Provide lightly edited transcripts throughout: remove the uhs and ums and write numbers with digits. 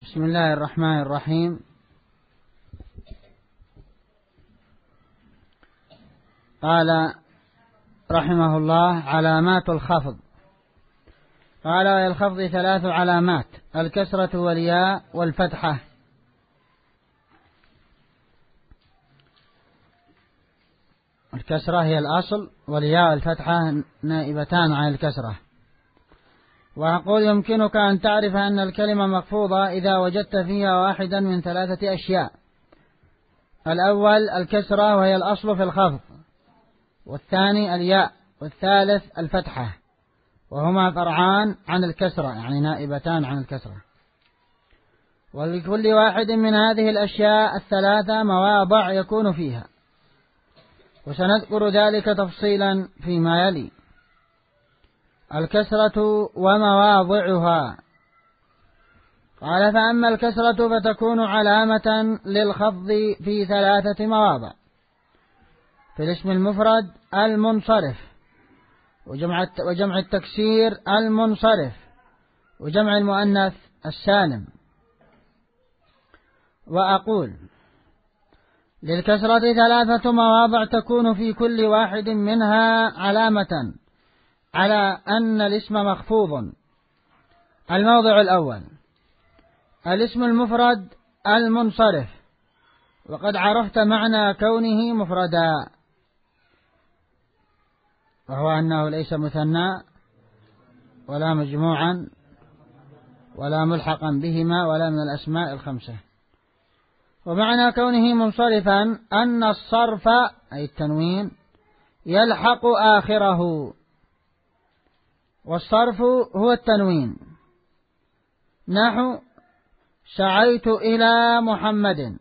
بسم الله الرحمن الرحيم. قال رحمه الله: علامات الخفض. قال: وللخفض 3 علامات: الكسرة والياء والفتحة. الكسرة هي الأصل، والياء والفتحة نائبتان عن الكسرة. وأقول: يمكنك أن تعرف أن الكلمة مخفوضة إذا وجدت فيها واحدا من 3 أشياء: الأول الكسرة وهي الأصل في الخفض، والثاني الياء، والثالث الفتحة، وهما فرعان عن الكسرة، يعني نائبتان عن الكسرة. ولكل واحد من هذه الأشياء 3 مواضع يكون فيها، وسنذكر ذلك تفصيلا فيما يلي. الكسرة ومواضعها. قال: فأما الكسرة فتكون علامة للخفض في 3 مواضع: في الاسم المفرد المنصرف، وجمع التكسير المنصرف، وجمع المؤنث السالم. وأقول: للكسرة 3 مواضع تكون في كل واحد منها علامة على أن الاسم مخفوض. الموضع الأول الاسم المفرد المنصرف، وقد عرفت معنى كونه مفردا، وهو أنه ليس مثنى ولا مجموعا ولا ملحقا بهما ولا من الأسماء 5. ومعنى كونه منصرفا أن الصرف أي التنوين يلحق آخره، والصرف هو التنوين. نحو: سعيت إلى محمد،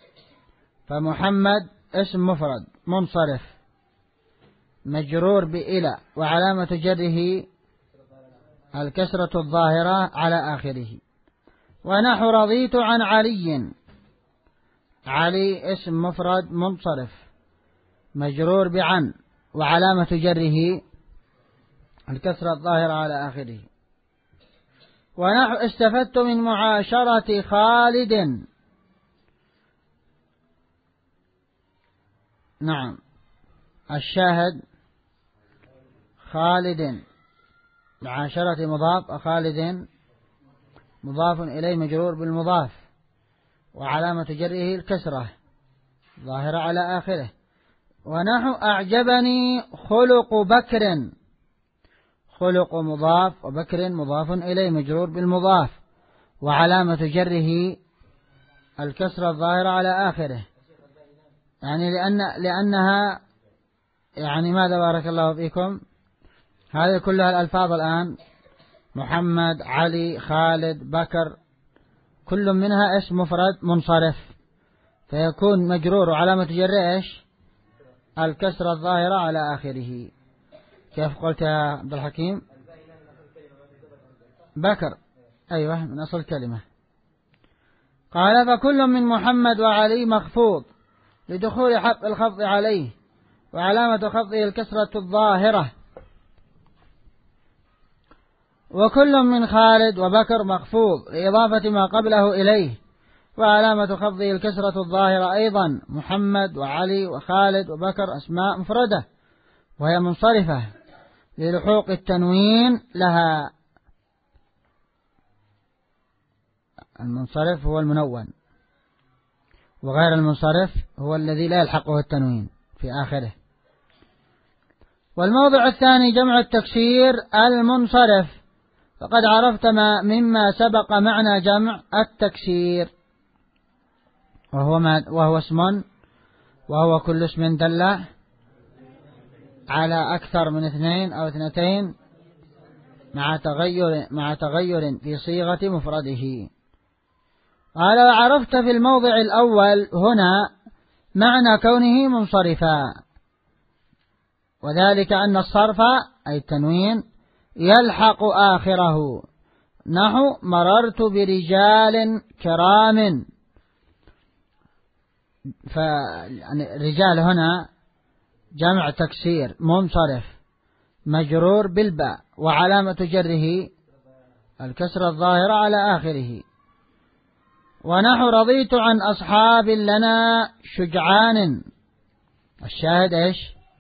فمحمد اسم مفرد منصرف مجرور بإلى، وعلامة جره الكسرة الظاهرة على آخره. ونحو: رضيت عن علي، علي اسم مفرد منصرف مجرور بعن، وعلامة جره الكسرة الظاهرة على آخره. ونحو: استفدت من معاشرة خالد. نعم، الشاهد خالد معاشرة مضاف، وخالد مضاف إليه مجرور بالمضاف، وعلامة جره الكسرة ظاهرة على آخره. ونحو: أعجبني خلق بكر، خلق مضاف، وبكر مضاف إليه مجرور بالمضاف، وعلامة جره الكسرة الظاهرة على آخره. يعني لأنها يعني ماذا؟ بارك الله فيكم. هذه كلها الألفاظ الآن: محمد، علي، خالد، بكر، كل منها اسم مفرد منصرف، فيكون مجرور وعلامة جره ايش؟ الكسرة الظاهرة على آخره. كيف قلت يا عبد الحكيم؟ بكر، أيوة، من أصل كلمة. قال: فكل من محمد وعلي مخفوض لدخول حق الخفض عليه، وعلامة خفضه الكسرة الظاهرة. وكل من خالد وبكر مخفوض لإضافة ما قبله إليه، وعلامة خفضه الكسرة الظاهرة أيضا. محمد وعلي وخالد وبكر أسماء مفردة، وهي منصرفة للحوق التنوين لها. المنصرف هو المنون، وغير المنصرف هو الذي لا يلحقه التنوين في آخره. والموضع الثاني جمع التكسير المنصرف، فقد عرفت مما سبق معنى جمع التكسير، وهو اسم، وهو كل اسم دل على أكثر من 2 أو 2 مع تغير في صيغة مفرده. قال: وعرفت في الموضع الأول هنا معنى كونه منصرفا، وذلك أن الصرف أي التنوين يلحق آخره. نحو: مررت برجال كرام، فالرجال هنا جمع تكسير منصرف مجرور بالباء، وعلامة جره الكسرة الظاهرة على آخره. ونحو رضيت عن أصحاب لنا شجعان. الشاهد إيش؟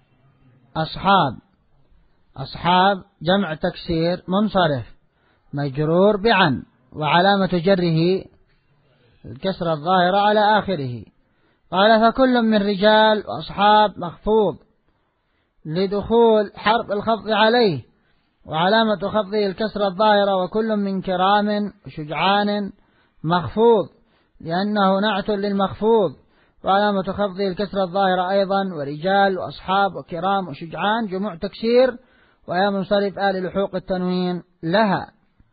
أصحاب جمع تكسير منصرف مجرور بعن، وعلامة جره الكسرة الظاهرة على آخره. قال فكل من رجال وأصحاب مخفوض لدخول حرف الخفض عليه، وعلامة خفضه الكسرة الظاهرة. وكل من كرام وشجعان مخفوض لأنه نعت للمخفوض، وعلامة خفضه الكسرة الظاهرة أيضا. ورجال وأصحاب وكرام وشجعان جموع تكسير، ويا منصرف لحوق التنوين لها.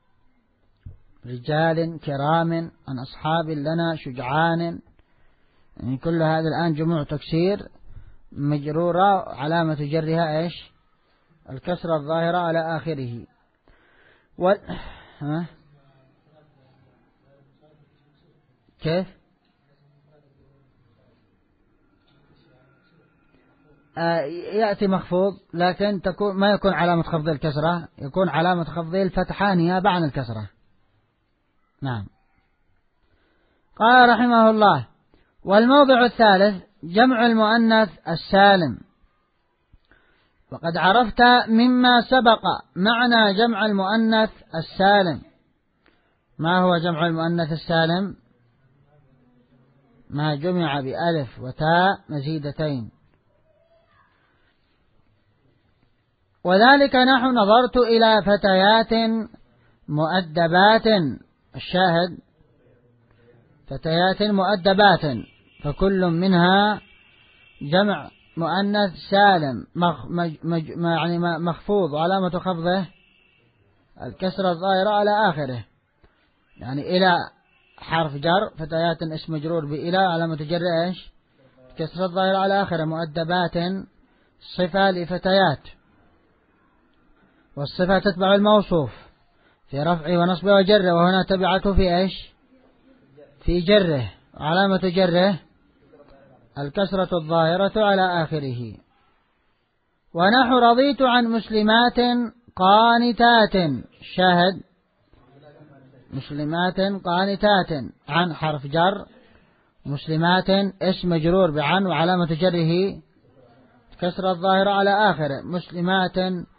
رجال كرام عن أصحاب لنا شجعان، يعني كل هذا الآن جموع تكسير مجرورة، علامة جرها إيش؟ الكسرة الظاهرة على آخره. كيف؟ يأتي مخفوض، لكن ما يكون علامة خفض الكسرة، يكون علامة خفض الفتحة نيابة عن الكسرة. نعم. قال رحمه الله: والموضع الثالث جمع المؤنث السالم. وقد عرفت مما سبق معنى جمع المؤنث السالم. ما هو جمع المؤنث السالم؟ ما جمع بألف وتاء مزيدتين. وذلك نحو نظرت إلى فتيات مؤدبات. الشاهد فتيات مؤدبات، فكل منها جمع مؤنث سالم يعني مخفوض، وعلامة خفضه الكسرة الظاهرة على آخره، يعني إلى حرف جر، فتيات اسم مجرور بإلى، علامة جر إيش؟ الكسرة الظاهرة على آخره. مؤدبات صفة لفتيات، والصفة تتبع الموصوف في رفعه ونصبه وجره، وهنا تبعته في إيش؟ في جره، علامة جره الكسرة الظاهرة على آخره. ونحو رضيت عن مسلمات قانتات. شاهد مسلمات قانتات عن حرف جر، مسلمات اسم مجرور بعن، وعلامة جره كسرة الظاهرة على آخره. مسلمات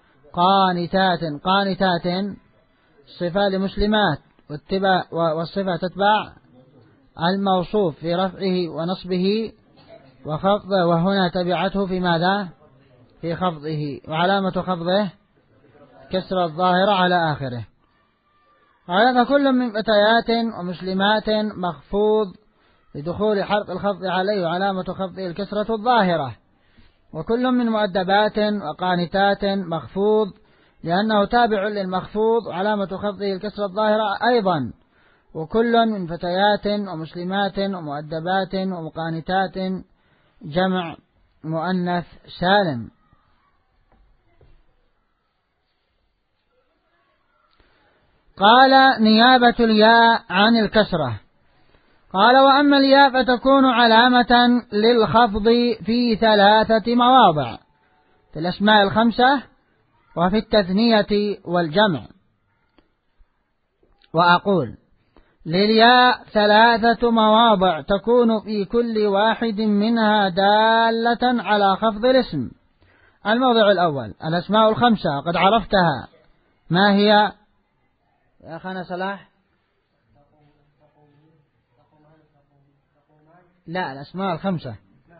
قانتات صفة لمسلمات، والصفة تتبع الموصوف في رفعه ونصبه وخفضه، وهنا تبعته في ماذا؟ في خفضه، وعلامة خفضه كسر الظاهرة على آخره. قال فكل من فتيات ومسلمات مخفوض لدخول حرف الخفض عليه، وعلامة خفضه الكسرة الظاهرة. وكل من مؤدبات وقانتات مخفوض لأنه تابع للمخفوض، وعلامة خفضه الكسرة الظاهرة أيضا. وكل من فتيات ومسلمات ومؤدبات ومقانتات جمع مؤنث سالم. قال نيابة الياء عن الكسرة. قال وأما الياء فتكون علامة للخفض في 3 مواضع: في الأسماء الخمسة، وفي التثنية والجمع. وأقول للياء 3 مواضع تكون في كل واحد منها دالة على خفض الاسم. الموضع الأول الأسماء الخمسة، قد عرفتها. ما هي يا أخانا صلاح؟ لا، الأسماء الخمسة.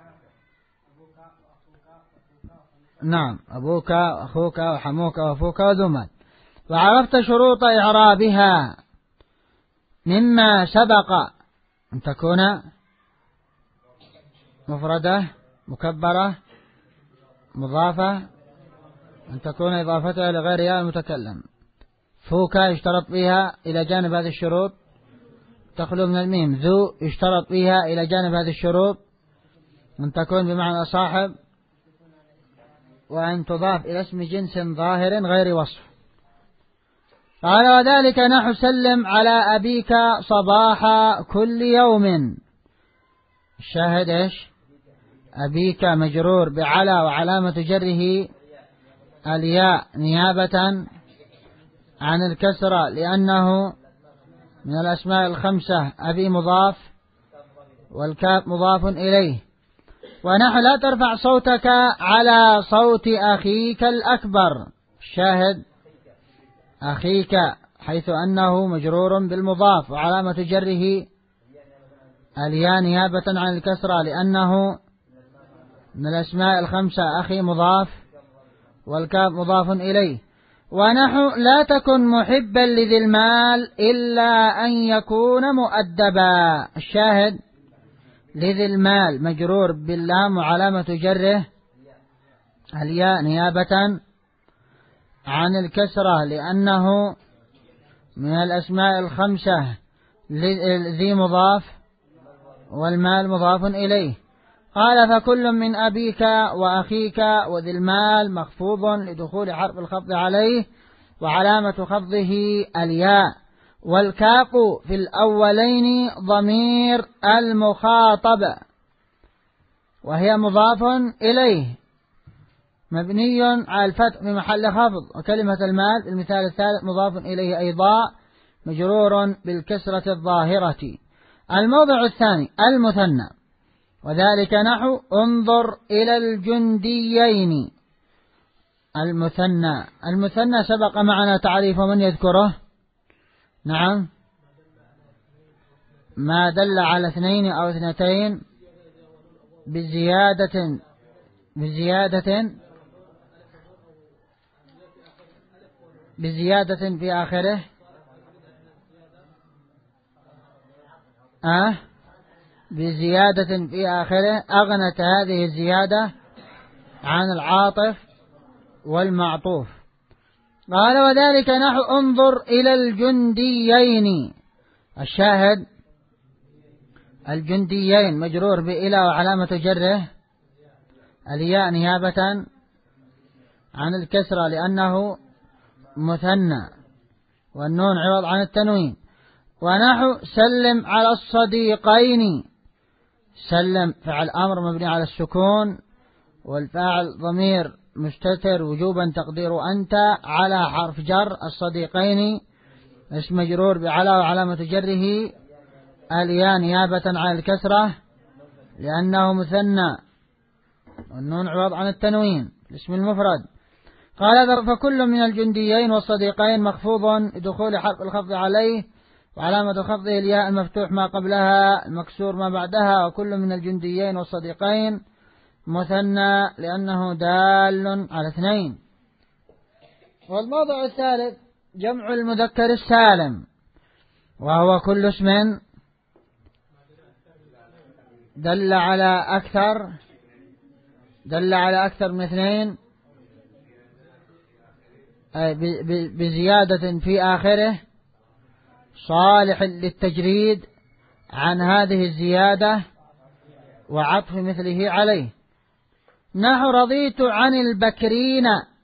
نعم، أبوك وأخوك وحموك وأفوك وذمال. وعرفت شروط إعرابها مما سبق: أن تكون مفردة مكبرة مضافة، أن تكون إضافتها لغيرها المتكلم. فوك يشترط فيها إلى جانب هذه الشروط تخلو من الميم. ذو يشترط فيها إلى جانب هذه الشروط أن تكون بمعنى صاحب، وأن تضاف إلى اسم جنس ظاهر غير وصف. قال وذلك نحو سلم على أبيك صباح كل يوم. الشاهد إيش؟ أبيك مجرور بعلى، وعلامة جره الياء نيابة عن الكسرة، لأنه من الأسماء الخمسة أبي مضاف والكاف مضاف إليه. ونحو لا ترفع صوتك على صوت أخيك الأكبر. الشاهد أخيك حيث أنه مجرور بالمضاف وعلامة جره الياء نيابة عن الكسرة لأنه من الأسماء الخمسة أخي مضاف والكاف مضاف إليه. ونحو لا تكن محبا لذي المال إلا أن يكون مؤدبا. الشاهد لذي المال مجرور باللام وعلامة جره الياء نيابة عن الكسرة لأنه من الأسماء الخمسة ذي مضاف والمال مضاف إليه. قال فكل من أبيك وأخيك وذي المال مخفوض لدخول حرف الخفض عليه وعلامة خفضه الياء. والكاف في الأولين ضمير المخاطب وهي مضاف إليه مبني على الفتح في محل خفض. وكلمة المال المثال الثالث مضاف إليه أيضا مجرور بالكسرة الظاهرة. الموضع الثاني المثنى وذلك نحو انظر إلى الجنديين. المثنى سبق معنا تعريف من يذكره. نعم ما دل على اثنين أو اثنتين بزيادة في آخره بزيادة في آخره أغنت هذه الزيادة عن العاطف والمعطوف. قال وذلك نحو انظر إلى الجنديين. الشاهد الجنديين مجرور بإلى وعلامة جره الياء نيابة عن الكسرة لأنه مثنى والنون عوض عن التنوين. ونحو سلم على الصديقين. سلم فعل أمر مبني على السكون والفاعل ضمير مستتر وجوبا تقدير أنت على حرف جر الصديقين اسم مجرور بعلى وعلامة جره الياء نيابة عن الكسرة لأنه مثنى والنون عوض عن التنوين الاسم المفرد. قال فكل من الجنديين والصديقين مخفوض دخول حرف الخفض عليه وعلامة خفضه الياء المفتوح ما قبلها المكسور ما بعدها. وكل من الجنديين والصديقين مثنى لأنه دال على اثنين. والموضع الثالث جمع المذكر السالم وهو كل اسم دل على أكثر من اثنين بزيادة في آخره صالح للتجريد عن هذه الزيادة وعطف مثله عليه. نحو رضيت عن البكرين.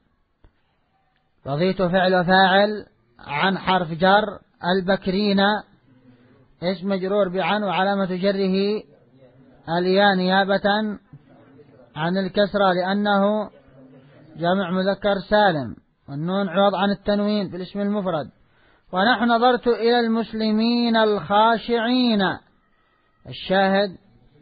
رضيت فعل وفاعل عن حرف جر البكرين اسم مجرور بعن وعلامة جره الياء نيابة عن الكسرة لأنه جمع مذكر سالم والنون عوض عن التنوين في الاسم المفرد. ونحن نظرت إلى المسلمين الخاشعين. الشاهد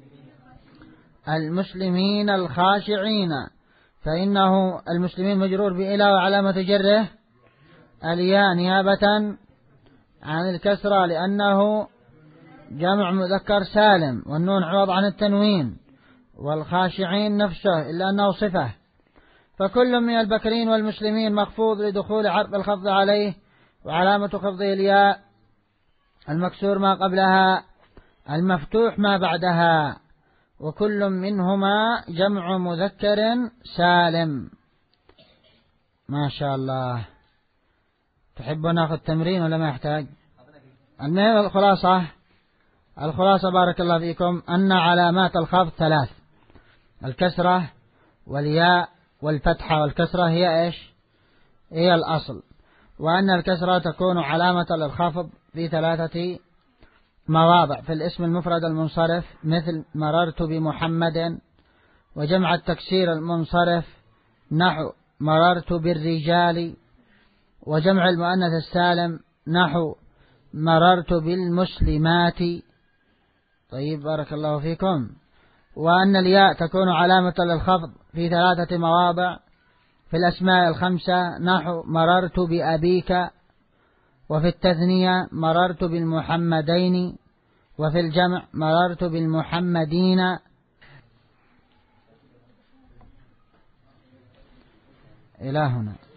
المسلمين الخاشعين فإنه المسلمين مجرور بإلى وعلامة جره الياء نيابة عن الكسرة لأنه جمع مذكر سالم والنون عوض عن التنوين والخاشعين نفسه إلا أنه صفة. فكل من البكرين والمسلمين مخفوض لدخول حرف الخفض عليه وعلامة خفضه الياء المكسور ما قبلها المفتوح ما بعدها. وكل منهما جمع مذكر سالم. ما شاء الله. تحب ناخذ تمرين ولا ما يحتاج؟ المهم الخلاصة بارك الله فيكم أن علامات الخفض ثلاث: الكسرة والياء والفتحة. والكسرة هي إيش؟ هي الأصل. وأن الكسرة تكون علامة للخفض في ثلاثة مواضع: في الاسم المفرد المنصرف مثل مررت بمحمد، وجمع التكسير المنصرف نحو مررت بالرجال، وجمع المؤنث السالم نحو مررت بالمسلمات. طيب بارك الله فيكم. وأن الياء تكون علامة للخفض في 3 مواضع في الأسماء الخمسة، نحو مررت بأبيك، وفي التثنية مررت بالمحمدين، وفي الجمع مررت بالمحمدين. إلى هنا.